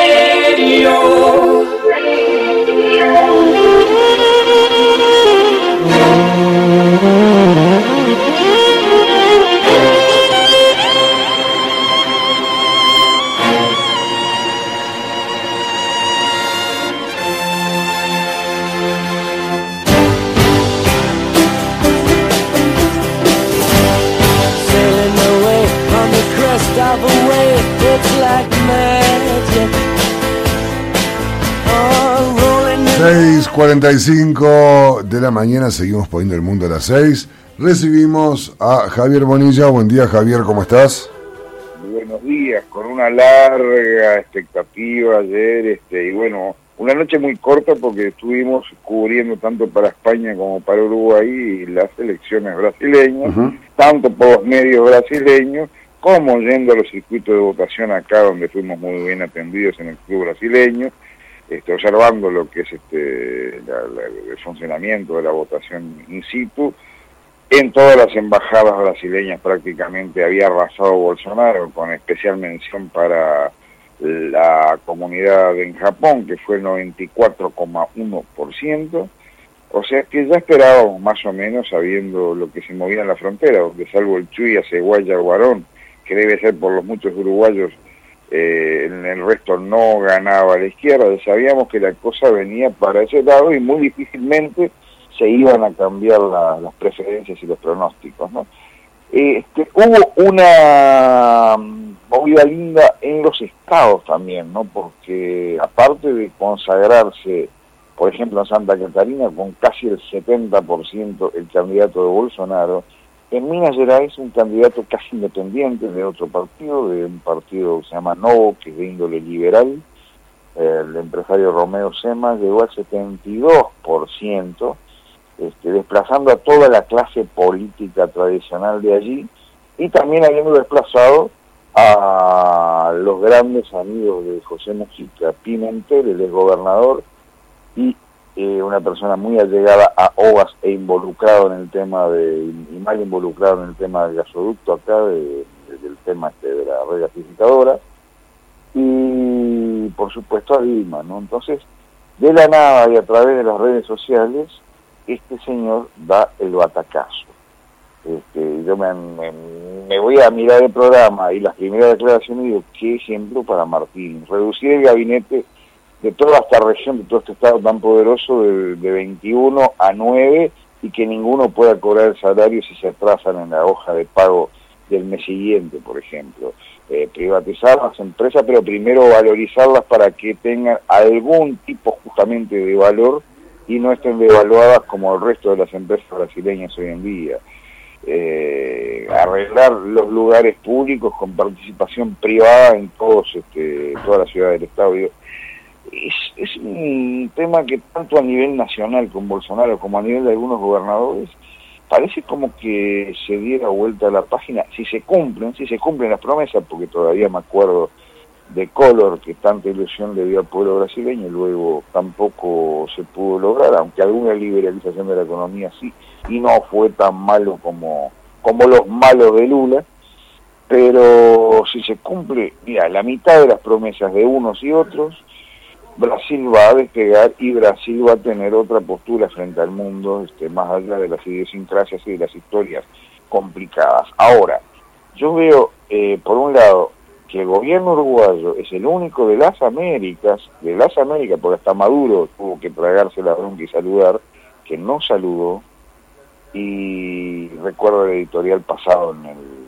Sailing away on the crest of a wave, it's like magic. Oh, rolling seis cuarenta y cinco de la mañana, seguimos poniendo el mundo a las seis. Recibimos a Javier Bonilla. Buen día, Javier, ¿cómo estás? Muy buenos días, con una larga expectativa ayer, este, y bueno, una noche muy corta porque estuvimos cubriendo tanto para España como para Uruguay y las elecciones brasileñas, Uh-huh. tanto por los medios brasileños como yendo a los circuitos de votación acá donde fuimos muy bien atendidos en el club brasileño, este, observando lo que es este la, la, el funcionamiento de la votación in situ. En todas las embajadas brasileñas prácticamente había arrasado Bolsonaro, con especial mención para la comunidad en Japón, que fue el noventa y cuatro coma uno por ciento. O sea que ya esperábamos más o menos, sabiendo lo que se movía en la frontera, donde salvo el Chuy, Ceguaya, Guarón, que debe ser por los muchos uruguayos, eh, en el resto no ganaba la izquierda. Ya sabíamos que la cosa venía para ese lado y muy difícilmente se iban a cambiar la, las preferencias y los pronósticos, ¿no? Este, hubo una movida linda en los estados también, ¿no? Porque aparte de consagrarse, por ejemplo, en Santa Catarina, con casi el setenta por ciento el candidato de Bolsonaro, en Minas Gerais un candidato casi independiente de otro partido, de un partido que se llama Novo, que es de índole liberal, el empresario Romeo Sema, llegó al setenta y dos por ciento, Este, desplazando a toda la clase política tradicional de allí y también habiendo desplazado a los grandes amigos de José Mujica, Pimentel, el exgobernador, y eh, una persona muy allegada a Ogas e involucrado en el tema de, y mal involucrado en el tema del gasoducto acá, de, de, del tema este de la red gasificadora, y por supuesto a Dilma, ¿no? Entonces, de la nada y a través de las redes sociales, este señor da el batacazo. Este, yo me, me, me voy a mirar el programa y las primeras declaraciones y digo, qué ejemplo para Martín. Reducir el gabinete de toda esta región, de todo este estado tan poderoso, de, de veintiuno a nueve, y que ninguno pueda cobrar el salario si se atrasan en la hoja de pago del mes siguiente, por ejemplo. Eh, privatizar las empresas, pero primero valorizarlas para que tengan algún tipo justamente de valor y no estén devaluadas como el resto de las empresas brasileñas hoy en día. Eh, arreglar los lugares públicos con participación privada en todos este, toda la ciudad del estado. Digo, es, es un tema que tanto a nivel nacional con Bolsonaro como a nivel de algunos gobernadores parece como que se diera vuelta a la página. Si se cumplen, si se cumplen las promesas, porque todavía me acuerdo de Collor, que tanta ilusión le dio al pueblo brasileño y luego tampoco se pudo lograr, aunque alguna liberalización de la economía sí, y no fue tan malo como, como los malos de Lula, pero si se cumple, mira, la mitad de las promesas de unos y otros, Brasil va a despegar y Brasil va a tener otra postura frente al mundo, este, más allá de las idiosincrasias y de las historias complicadas. Ahora, yo veo, eh, por un lado, que el gobierno uruguayo es el único de las Américas, de las Américas, porque hasta Maduro tuvo que tragarse la bronca y saludar, que no saludó, y recuerdo el editorial pasado en el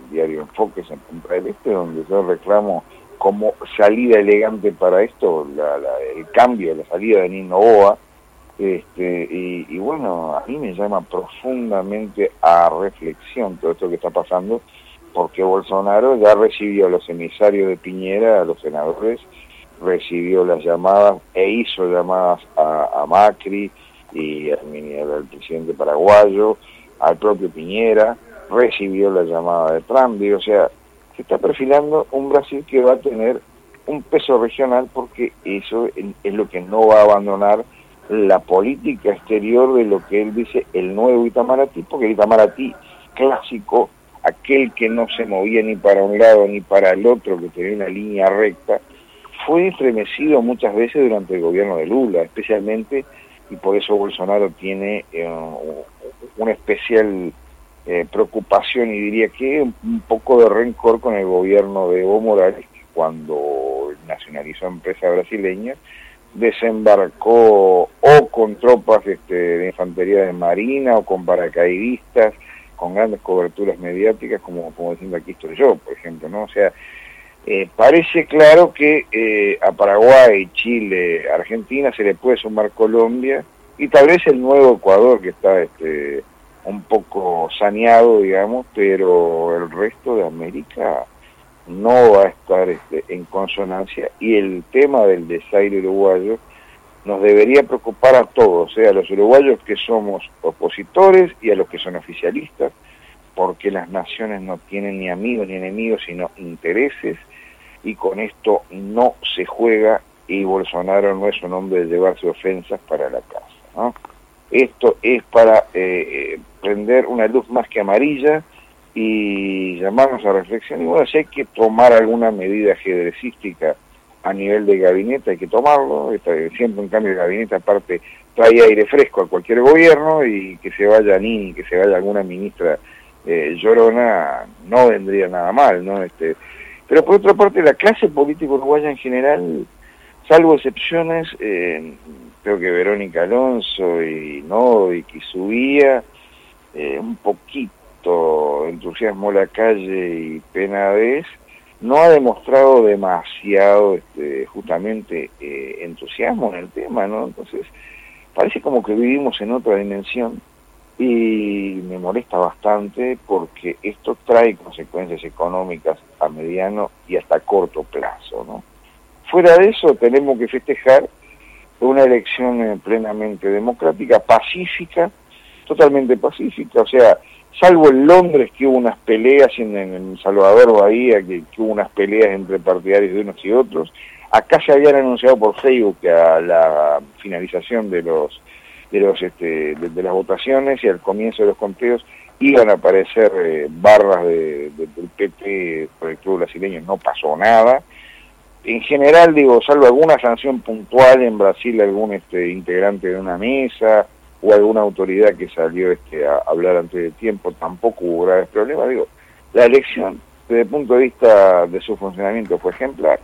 diario Enfoques en Punta del Este, donde yo reclamo como salida elegante para esto la, la, el cambio, la salida de Nino Noboa. Este, y, y bueno, a mí me llama profundamente a reflexión todo esto que está pasando, porque Bolsonaro ya recibió a los emisarios de Piñera, a los senadores, recibió las llamadas e hizo llamadas a, a Macri y al, al presidente paraguayo, al propio Piñera, recibió la llamada de Trump, y, o sea, se está perfilando un Brasil que va a tener un peso regional, porque eso es lo que no va a abandonar la política exterior de lo que él dice el nuevo Itamaraty, porque el Itamaraty clásico, aquel que no se movía ni para un lado ni para el otro, que tenía una línea recta, fue estremecido muchas veces durante el gobierno de Lula, especialmente, y por eso Bolsonaro tiene eh, una especial eh, preocupación, y diría que un, un poco de rencor con el gobierno de Evo Morales, que cuando nacionalizó empresa brasileña, desembarcó o con tropas este, de infantería de marina o con paracaidistas, con grandes coberturas mediáticas, como, como diciendo aquí estoy yo, por ejemplo, ¿no? O sea, eh, parece claro que eh, a Paraguay, Chile, Argentina se le puede sumar Colombia, y tal vez el nuevo Ecuador, que está este, un poco saneado, digamos, pero el resto de América no va a estar este, en consonancia, y el tema del desaire uruguayo nos debería preocupar a todos, ¿eh? A los uruguayos que somos opositores y a los que son oficialistas, porque las naciones no tienen ni amigos ni enemigos, sino intereses, y con esto no se juega, y Bolsonaro no es un hombre de llevarse ofensas para la casa, ¿no? Esto es para eh, prender una luz más que amarilla y llamarnos a reflexión, y bueno, si hay que tomar alguna medida ajedrecística a nivel de gabinete, hay que tomarlo. Siempre un cambio de gabinete aparte trae aire fresco a cualquier gobierno, y que se vaya Nini, que se vaya alguna ministra eh, llorona, no vendría nada mal, ¿no? Este, pero por otra parte, la clase política uruguaya en general, salvo excepciones, eh, creo que Verónica Alonso y Novik y Subía, eh, un poquito entusiasmo la calle y Penades, no ha demostrado demasiado este, justamente eh, entusiasmo en el tema, ¿no? Entonces, parece como que vivimos en otra dimensión, y me molesta bastante porque esto trae consecuencias económicas a mediano y hasta corto plazo, ¿no? Fuera de eso, tenemos que festejar una elección plenamente democrática, pacífica, totalmente pacífica, o sea, salvo en Londres, que hubo unas peleas, en, en Salvador Bahía, que, que hubo unas peleas entre partidarios de unos y otros. Acá se habían anunciado por Facebook que a la finalización de los de los este, de, de las votaciones y al comienzo de los conteos iban a aparecer eh, barras de, de, del P T por el club brasileño. No pasó nada. En general, digo, salvo alguna sanción puntual en Brasil, algún este, integrante de una mesa o alguna autoridad que salió este, a hablar antes de tiempo, tampoco hubo graves problemas. Digo, la elección, desde el punto de vista de su funcionamiento, fue ejemplar.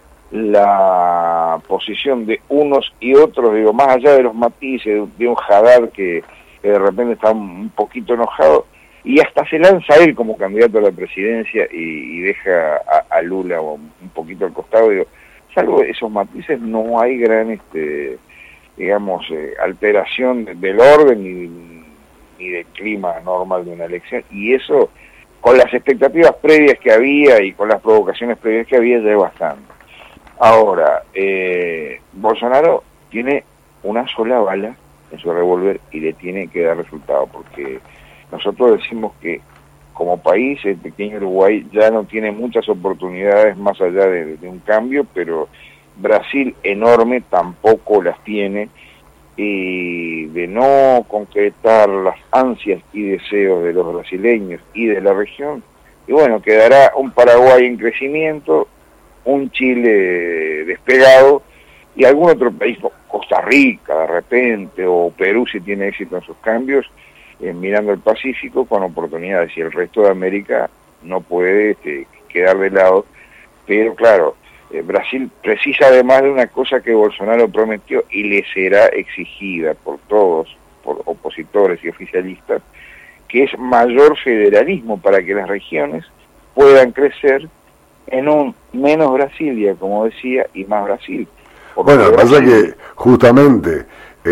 La posición de unos y otros, digo, más allá de los matices de un Haddad que, que de repente está un poquito enojado, y hasta se lanza él como candidato a la presidencia y, y deja a, a Lula un poquito al costado. Digo, salvo esos matices, no hay gran, este digamos, eh, alteración del orden ni, ni del clima normal de una elección, y eso, con las expectativas previas que había y con las provocaciones previas que había, ya es bastante. Ahora, eh, Bolsonaro tiene una sola bala en su revólver y le tiene que dar resultado, porque nosotros decimos que como país el pequeño Uruguay ya no tiene muchas oportunidades más allá de, de un cambio, pero Brasil enorme tampoco las tiene, y de no concretar las ansias y deseos de los brasileños y de la región, y bueno, quedará un Paraguay en crecimiento, un Chile despegado, y algún otro país, Costa Rica de repente, o Perú si tiene éxito en sus cambios, eh, mirando el Pacífico con oportunidades, y el resto de América no puede este, quedar de lado. Pero claro, eh, Brasil precisa además de una cosa que Bolsonaro prometió y le será exigida por todos, por opositores y oficialistas, que es mayor federalismo para que las regiones puedan crecer en un menos Brasilia, como decía, y más Brasil. Porque bueno, Brasil, pasa que justamente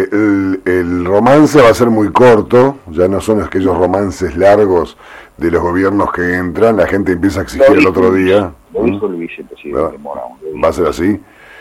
el, el romance va a ser muy corto, ya no son aquellos romances largos de los gobiernos que entran, la gente empieza a exigir el otro día. Lo dijo el vicepresidente Morán. Va a ser así.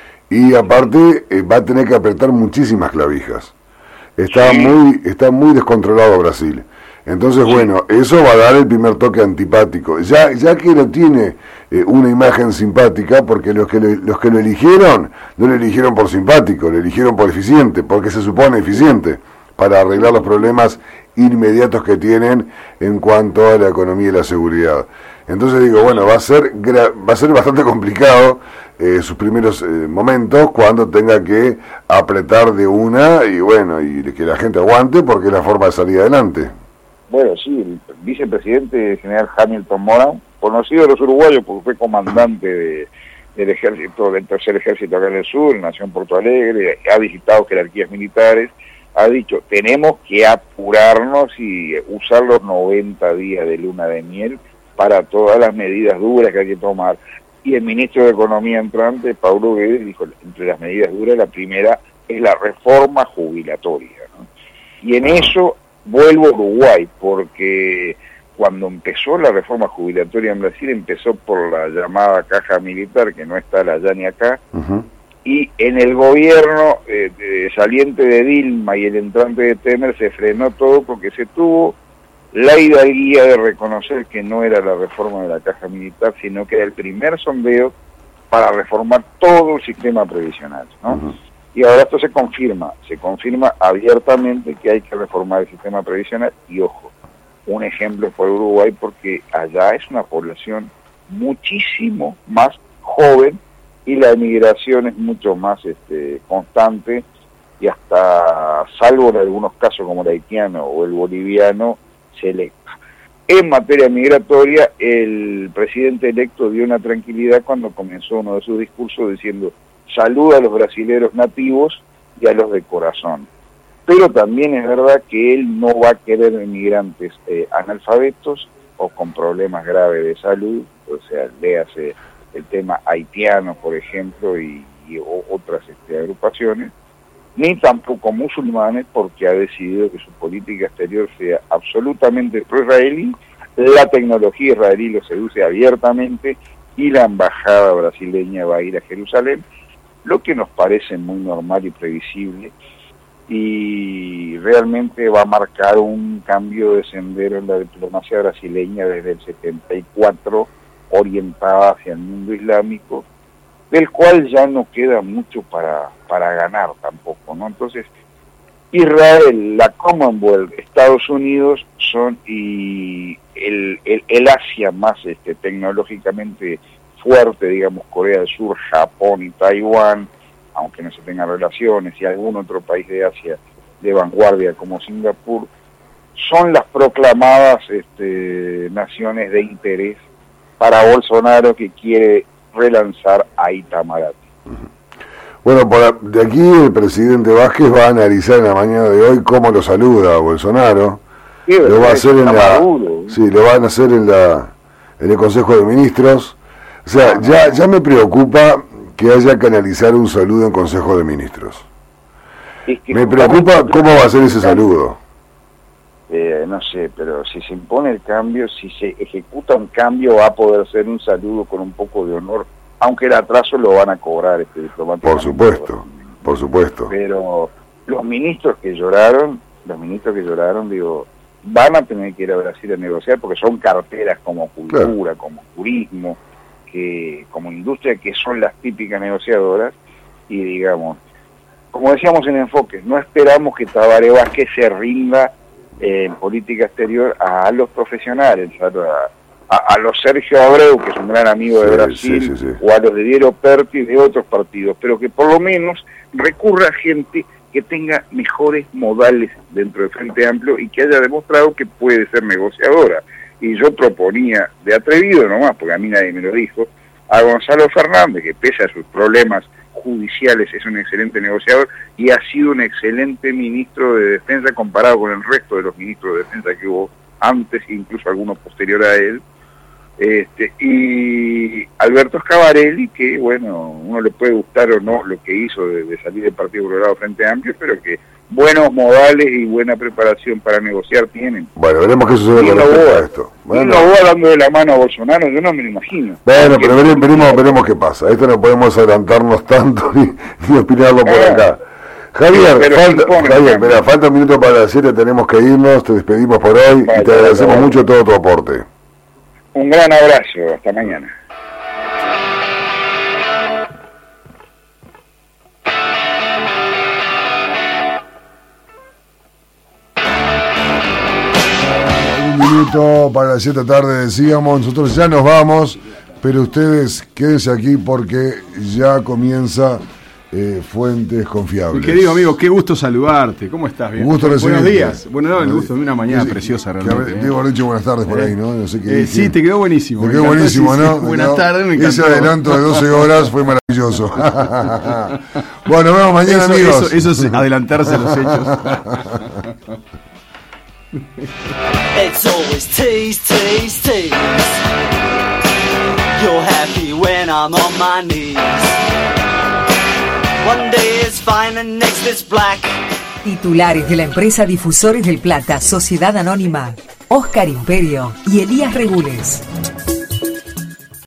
Y aparte eh, va a tener que apretar muchísimas clavijas. Está Sí. muy está muy descontrolado Brasil. Entonces, bueno, eso va a dar el primer toque antipático. Ya ya que no tiene eh, una imagen simpática, porque los que, lo, los que lo eligieron, no lo eligieron por simpático, lo eligieron por eficiente, porque se supone eficiente, para arreglar los problemas inmediatos que tienen en cuanto a la economía y la seguridad. Entonces digo, bueno, va a ser gra- va a ser bastante complicado eh, sus primeros eh, momentos cuando tenga que apretar de una y bueno, y que la gente aguante porque es la forma de salir adelante. Bueno, sí, el vicepresidente general Hamilton Morán, conocido de los uruguayos porque fue comandante de, del ejército, del tercer ejército acá en el sur, nació en Porto Alegre, ha visitado jerarquías militares, ha dicho, tenemos que apurarnos y usar los noventa días de luna de miel para todas las medidas duras que hay que tomar. Y el ministro de Economía entrante, Paulo Guedes, dijo, entre las medidas duras, la primera es la reforma jubilatoria, ¿no? Y en eso vuelvo a Uruguay, porque cuando empezó la reforma jubilatoria en Brasil, empezó por la llamada caja militar, que no está allá ni acá, Uh-huh. y en el gobierno eh, de, saliente de Dilma y el entrante de Temer se frenó todo porque se tuvo la hidalguía de reconocer que no era la reforma de la caja militar, sino que era el primer sondeo para reformar todo el sistema previsional, ¿no? Uh-huh. Y ahora esto se confirma, se confirma abiertamente que hay que reformar el sistema previsional y ojo, un ejemplo por Uruguay porque allá es una población muchísimo más joven y la emigración es mucho más este, constante y hasta, salvo en algunos casos como el haitiano o el boliviano, selecta. En materia migratoria, el presidente electo dio una tranquilidad cuando comenzó uno de sus discursos diciendo saluda a los brasileros nativos y a los de corazón. Pero también es verdad que él no va a querer inmigrantes eh, analfabetos o con problemas graves de salud, o sea, léase el tema haitiano, por ejemplo, y, y o, otras este, agrupaciones, ni tampoco musulmanes, porque ha decidido que su política exterior sea absolutamente pro-israelí, la tecnología israelí lo seduce abiertamente y la embajada brasileña va a ir a Jerusalén, lo que nos parece muy normal y previsible, y realmente va a marcar un cambio de sendero en la diplomacia brasileña desde el setenta y cuatro, orientada hacia el mundo islámico, del cual ya no queda mucho para, para ganar tampoco, ¿no? Entonces, Israel, la Commonwealth, Estados Unidos son y el, el, el Asia más este, tecnológicamente fuerte, digamos, Corea del Sur, Japón y Taiwán, aunque no se tengan relaciones, y algún otro país de Asia de vanguardia como Singapur, son las proclamadas este, naciones de interés para Bolsonaro, que quiere relanzar a Itamaraty. Bueno, por, de aquí el presidente Vázquez va a analizar en la mañana de hoy cómo lo saluda a Bolsonaro. Sí, lo va a hacer en la, Maduro, ¿eh? sí, lo van a hacer en la en el Consejo de Ministros. O sea, Ah, ya ya me preocupa que haya que analizar un saludo en Consejo de Ministros. Es que Me preocupa cómo va a ser ese saludo. Eh, no sé, pero si se impone el cambio, si se ejecuta un cambio, va a poder ser un saludo con un poco de honor, aunque el atraso lo van a cobrar este diplomático. Por supuesto, por supuesto. Pero los ministros que lloraron, los ministros que lloraron, digo, van a tener que ir a Brasil a negociar porque son carteras como cultura, claro, como turismo, que como industria, que son las típicas negociadoras, y digamos, como decíamos en Enfoques, no esperamos que Tabaré Vázquez se rinda eh, en política exterior a los profesionales, a, a, a los Sergio Abreu, que es un gran amigo de sí, Brasil, sí, sí, sí. o a los de Diego Perti de otros partidos, pero que por lo menos recurra a gente que tenga mejores modales dentro del Frente Amplio y que haya demostrado que puede ser negociadora. Y yo proponía, de atrevido nomás, porque a mí nadie me lo dijo, a Gonzalo Fernández, que pese a sus problemas judiciales es un excelente negociador y ha sido un excelente ministro de Defensa comparado con el resto de los ministros de Defensa que hubo antes, incluso algunos posterior a él, Este, y Alberto Scavarelli, que bueno, uno le puede gustar o no lo que hizo de, de salir del Partido Colorado Frente Amplio, pero que buenos modales y buena preparación para negociar tienen. Bueno, veremos qué sucede con respecto a esto. Bueno. Y lo voy dando de la mano a Bolsonaro, yo no me lo imagino. Bueno, pero veremos, veremos, veremos qué pasa. Esto no podemos adelantarnos tanto ni, ni opinarlo por ah, acá. Javier, falta, Javier mira, falta un minuto para las siete, tenemos que irnos, te despedimos por hoy vale, y te agradecemos vale. mucho todo tu aporte. Un gran abrazo, hasta mañana. Un minuto para las siete de la tarde decíamos, nosotros ya nos vamos, pero ustedes quédense aquí porque ya comienza eh, Fuentes Confiables. Mi querido amigo, qué gusto saludarte, ¿cómo estás? Bien. Un gusto recibirte. Buenos días. Bueno, no, el gusto de una mañana sí, preciosa realmente. Que, debo haber dicho buenas tardes por ahí, ¿no? No sé qué eh, sí, te quedó buenísimo. Te quedó buenísimo, sí, ¿no? Sí, buenas tardes, me encantó. Ese adelanto de doce horas fue maravilloso. Bueno, nos vemos mañana, eso, amigos. Eso, eso es adelantarse a los hechos. It's always tease, tease, tease. You're happy when I'm on my knees. One day is fine and next is black. Titulares de la empresa Difusores del Plata, Sociedad Anónima, Óscar Imperio y Elías Regules.